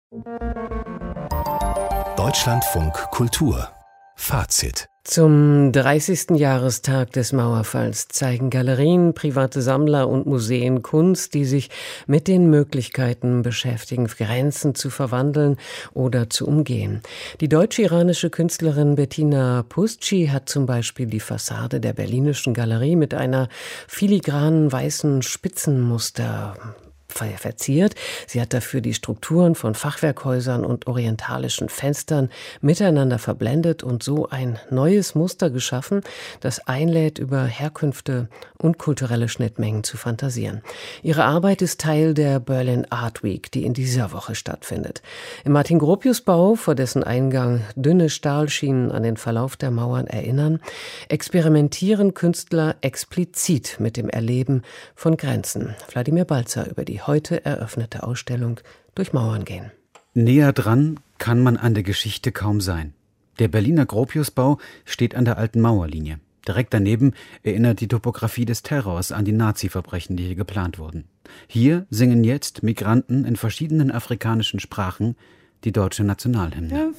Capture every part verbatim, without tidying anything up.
Deutschlandfunk Kultur Fazit. Zum dreißigsten Jahrestag des Mauerfalls zeigen Galerien, private Sammler und Museen Kunst, die sich mit den Möglichkeiten beschäftigen, Grenzen zu verwandeln oder zu umgehen. Die deutsch-iranische Künstlerin Bettina Pusci hat zum Beispiel die Fassade der Berlinischen Galerie mit einer filigranen weißen Spitzenmuster verziert. Sie hat dafür die Strukturen von Fachwerkhäusern und orientalischen Fenstern miteinander verblendet und so ein neues Muster geschaffen, das einlädt, über Herkünfte und kulturelle Schnittmengen zu fantasieren. Ihre Arbeit ist Teil der Berlin Art Week, die in dieser Woche stattfindet. Im Martin-Gropius-Bau, vor dessen Eingang dünne Stahlschienen an den Verlauf der Mauern erinnern, experimentieren Künstler explizit mit dem Erleben von Grenzen. Wladimir Balzer über die heute eröffnete Ausstellung Durch Mauern gehen. Näher dran kann man an der Geschichte kaum sein. Der Berliner Gropiusbau steht an der alten Mauerlinie. Direkt daneben erinnert die Topografie des Terrors an die Nazi-Verbrechen, die hier geplant wurden. Hier singen jetzt Migranten in verschiedenen afrikanischen Sprachen die deutsche Nationalhymne.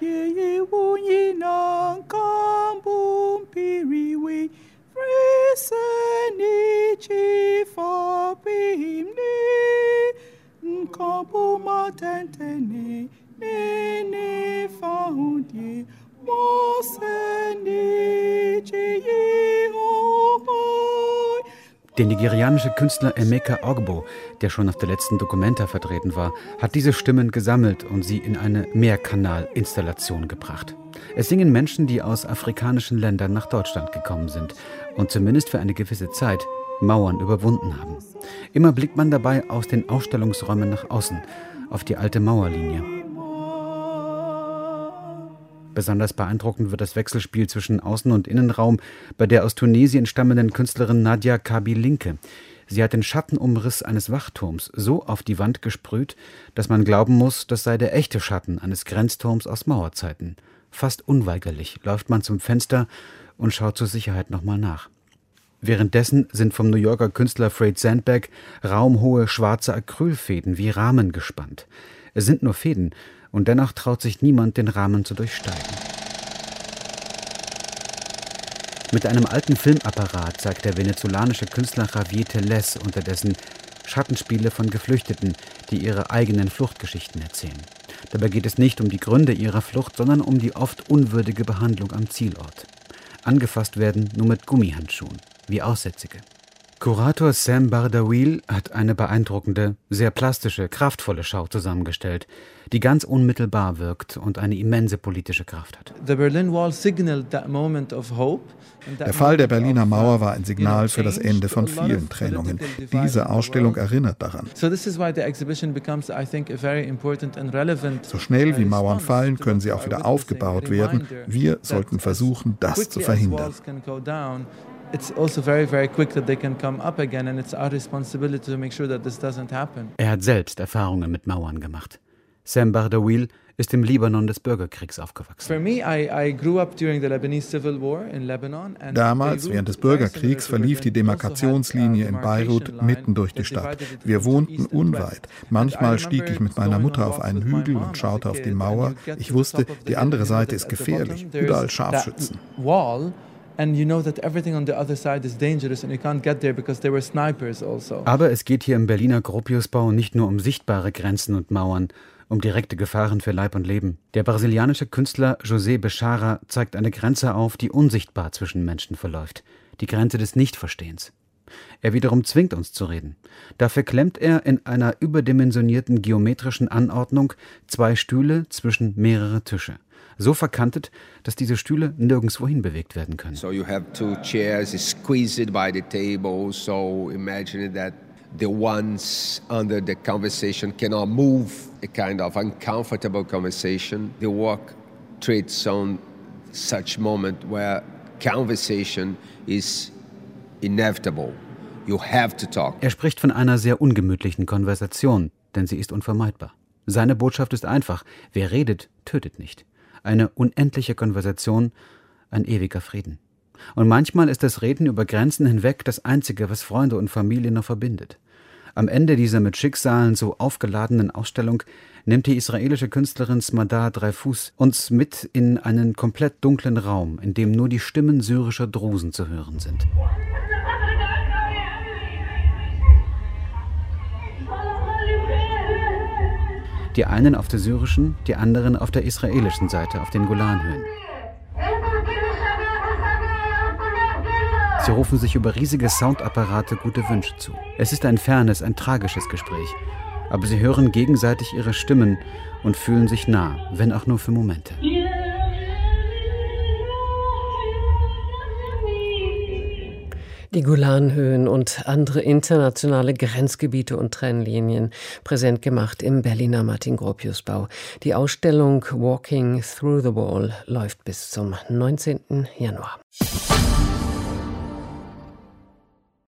Der nigerianische Künstler Emeka Ogbo, der schon auf der letzten Documenta vertreten war, hat diese Stimmen gesammelt und sie in eine Mehrkanal-Installation gebracht. Es singen Menschen, die aus afrikanischen Ländern nach Deutschland gekommen sind und zumindest für eine gewisse Zeit Mauern überwunden haben. Immer blickt man dabei aus den Ausstellungsräumen nach außen, auf die alte Mauerlinie. Besonders beeindruckend wird das Wechselspiel zwischen Außen- und Innenraum bei der aus Tunesien stammenden Künstlerin Nadia Kabi-Linke. Sie hat den Schattenumriss eines Wachturms so auf die Wand gesprüht, dass man glauben muss, das sei der echte Schatten eines Grenzturms aus Mauerzeiten. Fast unweigerlich läuft man zum Fenster und schaut zur Sicherheit nochmal nach. Währenddessen sind vom New Yorker Künstler Fred Sandberg raumhohe schwarze Acrylfäden wie Rahmen gespannt. Es sind nur Fäden, und dennoch traut sich niemand, den Rahmen zu durchsteigen. Mit einem alten Filmapparat zeigt der venezolanische Künstler Javier Teles unterdessen Schattenspiele von Geflüchteten, die ihre eigenen Fluchtgeschichten erzählen. Dabei geht es nicht um die Gründe ihrer Flucht, sondern um die oft unwürdige Behandlung am Zielort. Angefasst werden nur mit Gummihandschuhen, wie Aussätzige. Kurator Sam Bardawil hat eine beeindruckende, sehr plastische, kraftvolle Schau zusammengestellt, die ganz unmittelbar wirkt und eine immense politische Kraft hat. Der Fall der Berliner Mauer war ein Signal für das Ende von vielen Trennungen. Diese Ausstellung erinnert daran. So schnell wie Mauern fallen, können sie auch wieder aufgebaut werden. Wir sollten versuchen, das zu verhindern. It's also very, very quick that they can come up again, and it's our responsibility to make sure that this doesn't happen. Er hat selbst Erfahrungen mit Mauern gemacht. Sam Bardawil ist im Libanon des Bürgerkriegs aufgewachsen. Damals, während des Bürgerkriegs, verlief die Demarkationslinie in Beirut mitten durch die Stadt. Wir wohnten unweit. Manchmal stieg ich mit meiner Mutter auf einen Hügel und schaute auf die Mauer. Ich wusste, die andere Seite ist gefährlich, überall Scharfschützen. And you know that everything on the other side is dangerous and you can't get there because there were snipers also. Aber es geht hier im Berliner Gropiusbau nicht nur um sichtbare Grenzen und Mauern, um direkte Gefahren für Leib und Leben. Der brasilianische Künstler José Bechara zeigt eine Grenze auf, die unsichtbar zwischen Menschen verläuft. Die Grenze des Nichtverstehens. Er wiederum zwingt uns zu reden. Dafür klemmt er in einer überdimensionierten geometrischen Anordnung zwei Stühle zwischen mehrere Tische. So verkantet, dass diese Stühle nirgendwohin bewegt werden können. So you have two chairs squeezed by the table, so imagine that the ones under the conversation cannot move, a kind of uncomfortable conversation. The work treats on such moment where conversation is inevitable. You have to talk. Er spricht von einer sehr ungemütlichen Konversation, denn sie ist unvermeidbar. Seine Botschaft ist einfach: Wer redet, tötet nicht. Eine unendliche Konversation, ein ewiger Frieden. Und manchmal ist das Reden über Grenzen hinweg das Einzige, was Freunde und Familie noch verbindet. Am Ende dieser mit Schicksalen so aufgeladenen Ausstellung nimmt die israelische Künstlerin Smadar Dreyfus uns mit in einen komplett dunklen Raum, in dem nur die Stimmen syrischer Drusen zu hören sind. Die einen auf der syrischen, die anderen auf der israelischen Seite, auf den Golanhöhen. Sie rufen sich über riesige Soundapparate gute Wünsche zu. Es ist ein fernes, ein tragisches Gespräch. Aber sie hören gegenseitig ihre Stimmen und fühlen sich nah, wenn auch nur für Momente. Die Golanhöhen und andere internationale Grenzgebiete und Trennlinien, präsent gemacht im Berliner Martin-Gropius-Bau. Die Ausstellung Walking Through the Wall läuft bis zum neunzehnten Januar.